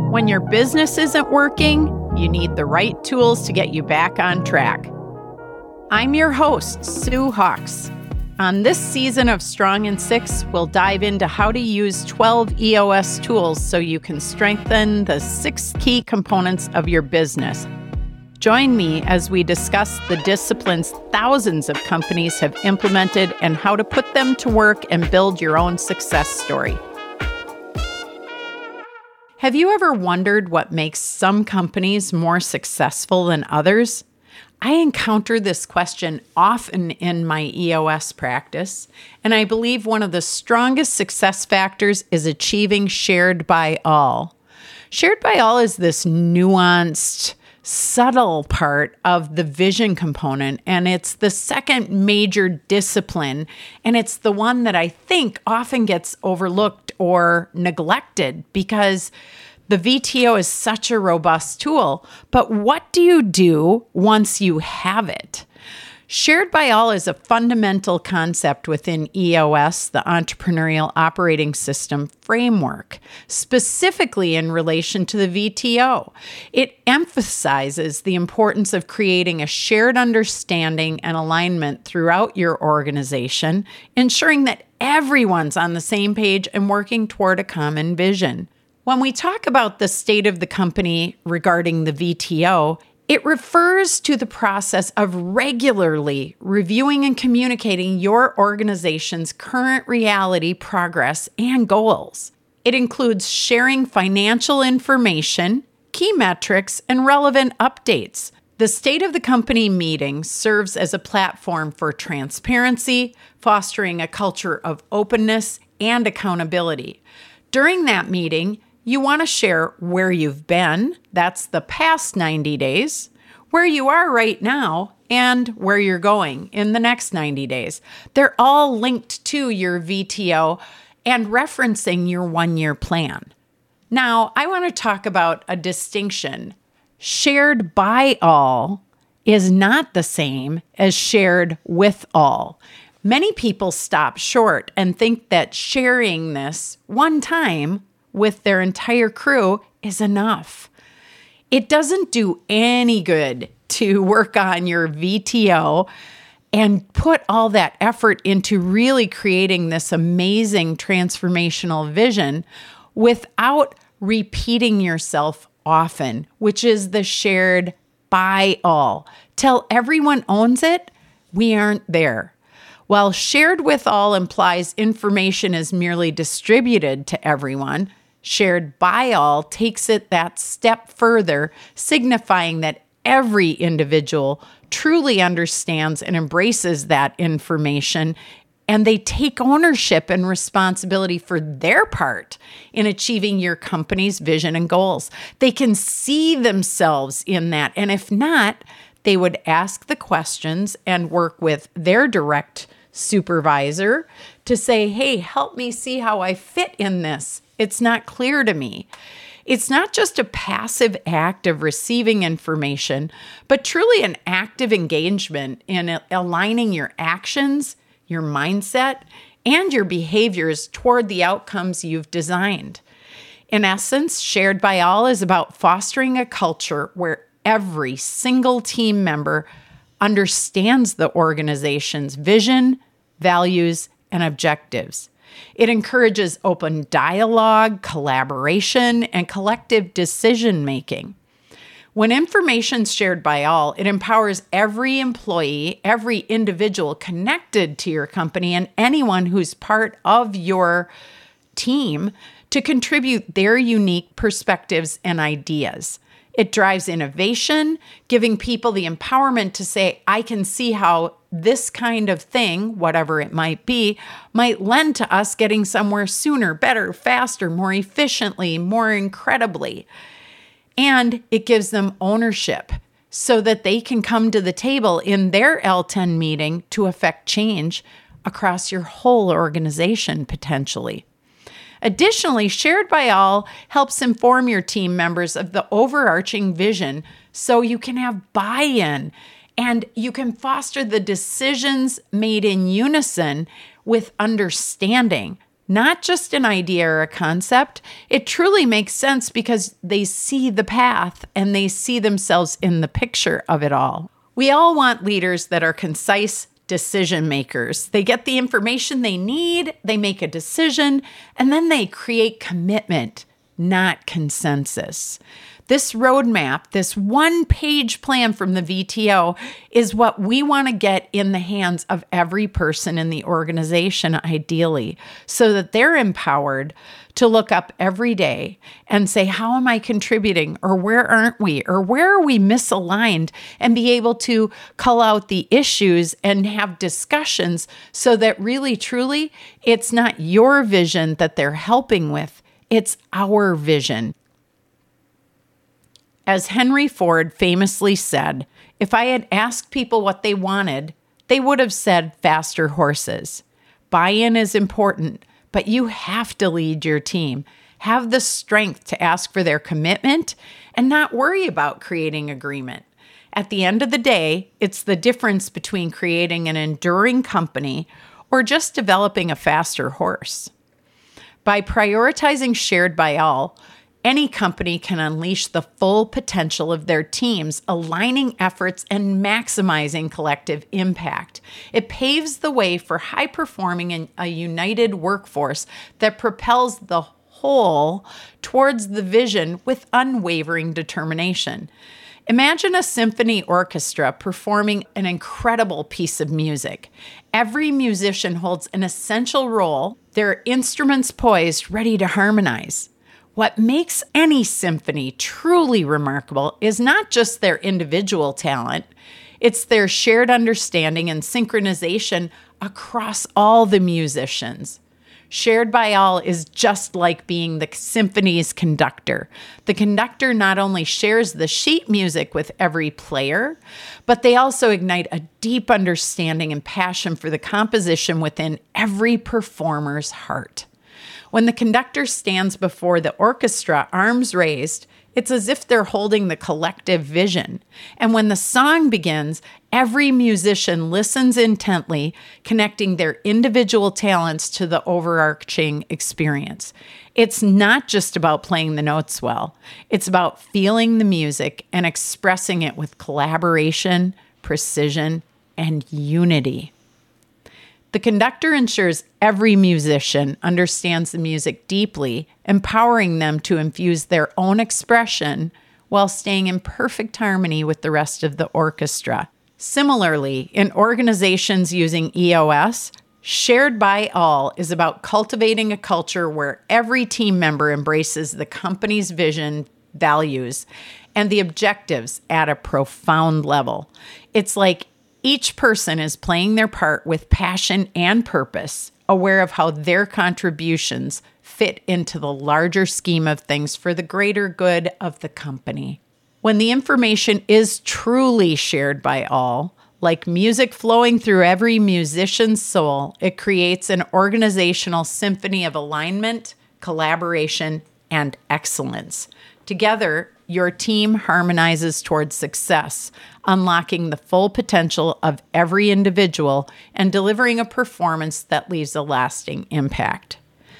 When your business isn't working, you need the right tools to get you back on track. I'm your host, Sue Hawks. On this season of Strong in 6, we'll dive into how to use 12 EOS tools so you can strengthen the 6 key components of your business. Join me as we discuss the disciplines thousands of companies have implemented and how to put them to work and build your own success story. Have you ever wondered what makes some companies more successful than others? I encounter this question often in my EOS practice, and I believe one of the strongest success factors is achieving shared by all. Shared by all is this nuanced, subtle part of the vision component, and it's the second major discipline, and it's the one that I think often gets overlooked or neglected because the VTO is such a robust tool. But what do you do once you have it? Shared by all is a fundamental concept within EOS, the Entrepreneurial Operating System framework, specifically in relation to the VTO. It emphasizes the importance of creating a shared understanding and alignment throughout your organization, ensuring that everyone's on the same page and working toward a common vision. When we talk about the state of the company regarding the VTO, it refers to the process of regularly reviewing and communicating your organization's current reality, progress, and goals. It includes sharing financial information, key metrics, and relevant updates. The State of the Company meeting serves as a platform for transparency, fostering a culture of openness and accountability. During that meeting, you want to share where you've been, that's the past 90 days, where you are right now, and where you're going in the next 90 days. They're all linked to your VTO and referencing your one-year plan. Now, I want to talk about a distinction. Shared by all is not the same as shared with all. Many people stop short and think that sharing this one time with their entire crew is enough. It doesn't do any good to work on your VTO and put all that effort into really creating this amazing transformational vision without repeating yourself often, which is the shared by all. Till everyone owns it, we aren't there. While shared with all implies information is merely distributed to everyone, shared by all takes it that step further, signifying that every individual truly understands and embraces that information, and they take ownership and responsibility for their part in achieving your company's vision and goals. They can see themselves in that, and if not, they would ask the questions and work with their direct supervisor to say, hey, help me see how I fit in this. It's not clear to me. It's not just a passive act of receiving information, but truly an active engagement in aligning your actions, your mindset, and your behaviors toward the outcomes you've designed. In essence, shared by all is about fostering a culture where every single team member understands the organization's vision, values, and objectives. It encourages open dialogue, collaboration, and collective decision-making. When information's shared by all, it empowers every employee, every individual connected to your company, and anyone who's part of your team to contribute their unique perspectives and ideas. It drives innovation, giving people the empowerment to say, I can see how this kind of thing, whatever it might be, might lend to us getting somewhere sooner, better, faster, more efficiently, more incredibly. And it gives them ownership so that they can come to the table in their L10 meeting to affect change across your whole organization potentially. Additionally, shared by all helps inform your team members of the overarching vision so you can have buy-in and you can foster the decisions made in unison with understanding not just an idea or a concept. It truly makes sense because they see the path and they see themselves in the picture of it all. We all want leaders that are concise decision makers. They get the information they need, they make a decision, and then they create commitment, not consensus. This roadmap, this one-page plan from the VTO is what we want to get in the hands of every person in the organization, ideally, so that they're empowered to look up every day and say, how am I contributing? Or where aren't we? Or where are we misaligned? And be able to call out the issues and have discussions so that really, truly, it's not your vision that they're helping with, it's our vision. As Henry Ford famously said, if I had asked people what they wanted, they would have said faster horses. Buy-in is important, but you have to lead your team. Have the strength to ask for their commitment and not worry about creating agreement. At the end of the day, it's the difference between creating an enduring company or just developing a faster horse. By prioritizing shared by all, any company can unleash the full potential of their teams, aligning efforts and maximizing collective impact. It paves the way for high-performing and a united workforce that propels the whole towards the vision with unwavering determination. Imagine a symphony orchestra performing an incredible piece of music. Every musician holds an essential role, their instruments poised, ready to harmonize. What makes any symphony truly remarkable is not just their individual talent, it's their shared understanding and synchronization across all the musicians. Shared by all is just like being the symphony's conductor. The conductor not only shares the sheet music with every player, but they also ignite a deep understanding and passion for the composition within every performer's heart. When the conductor stands before the orchestra, arms raised, it's as if they're holding the collective vision. And when the song begins, every musician listens intently, connecting their individual talents to the overarching experience. It's not just about playing the notes well. It's about feeling the music and expressing it with collaboration, precision, and unity. The conductor ensures every musician understands the music deeply, empowering them to infuse their own expression while staying in perfect harmony with the rest of the orchestra. Similarly, in organizations using EOS, shared by all is about cultivating a culture where every team member embraces the company's vision, values, and the objectives at a profound level. It's like each person is playing their part with passion and purpose, aware of how their contributions fit into the larger scheme of things for the greater good of the company. When the information is truly shared by all, like music flowing through every musician's soul, it creates an organizational symphony of alignment, collaboration, and excellence. Together, your team harmonizes towards success, unlocking the full potential of every individual and delivering a performance that leaves a lasting impact.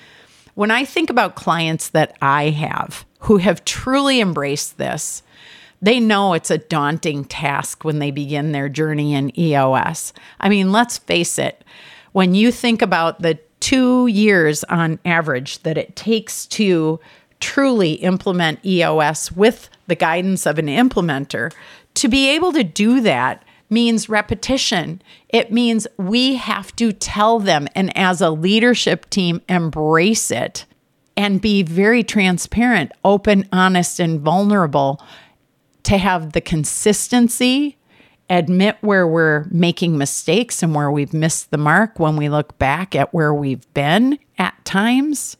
When I think about clients that I have who have truly embraced this, they know it's a daunting task when they begin their journey in EOS. I mean, let's face it, when you think about the 2 years on average that it takes to truly implement EOS with the guidance of an implementer, to be able to do that means repetition. It means we have to tell them, and as a leadership team, embrace it and be very transparent, open, honest, and vulnerable to have the consistency, admit where we're making mistakes and where we've missed the mark when we look back at where we've been at times.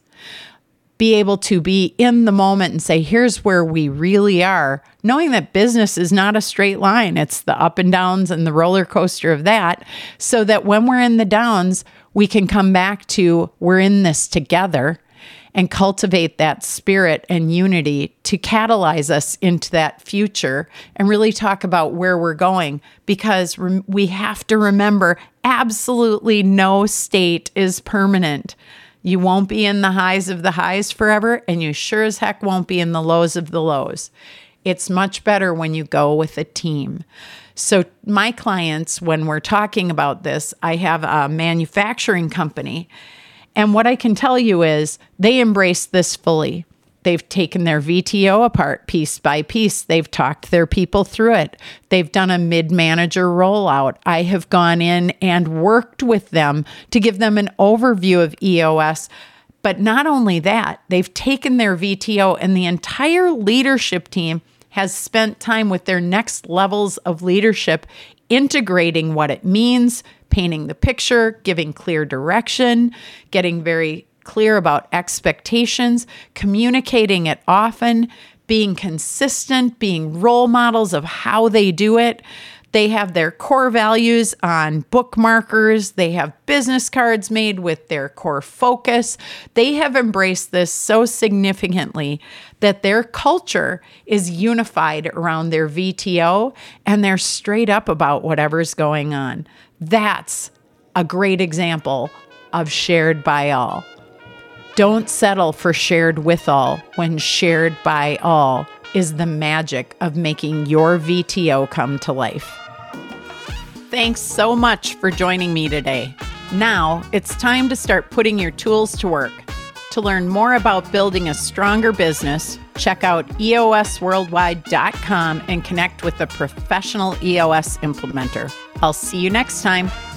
Be able to be in the moment and say, here's where we really are, knowing that business is not a straight line. It's the up and downs and the roller coaster of that, so that when we're in the downs, we can come back to we're in this together and cultivate that spirit and unity to catalyze us into that future and really talk about where we're going, because we have to remember absolutely no state is permanent. You won't be in the highs of the highs forever, and you sure as heck won't be in the lows of the lows. It's much better when you go with a team. So my clients, when we're talking about this, I have a manufacturing company, and what I can tell you is they embrace this fully. They've taken their VTO apart piece by piece. They've talked their people through it. They've done a mid-manager rollout. I have gone in and worked with them to give them an overview of EOS. But not only that, they've taken their VTO, and the entire leadership team has spent time with their next levels of leadership, integrating what it means, painting the picture, giving clear direction, getting very clear about expectations, communicating it often, being consistent, being role models of how they do it. They have their core values on bookmarkers. They have business cards made with their core focus. They have embraced this so significantly that their culture is unified around their VTO, and they're straight up about whatever's going on. That's a great example of shared by all. Don't settle for shared with all when shared by all is the magic of making your VTO come to life. Thanks so much for joining me today. Now it's time to start putting your tools to work. To learn more about building a stronger business, check out eosworldwide.com and connect with a professional EOS implementer. I'll see you next time.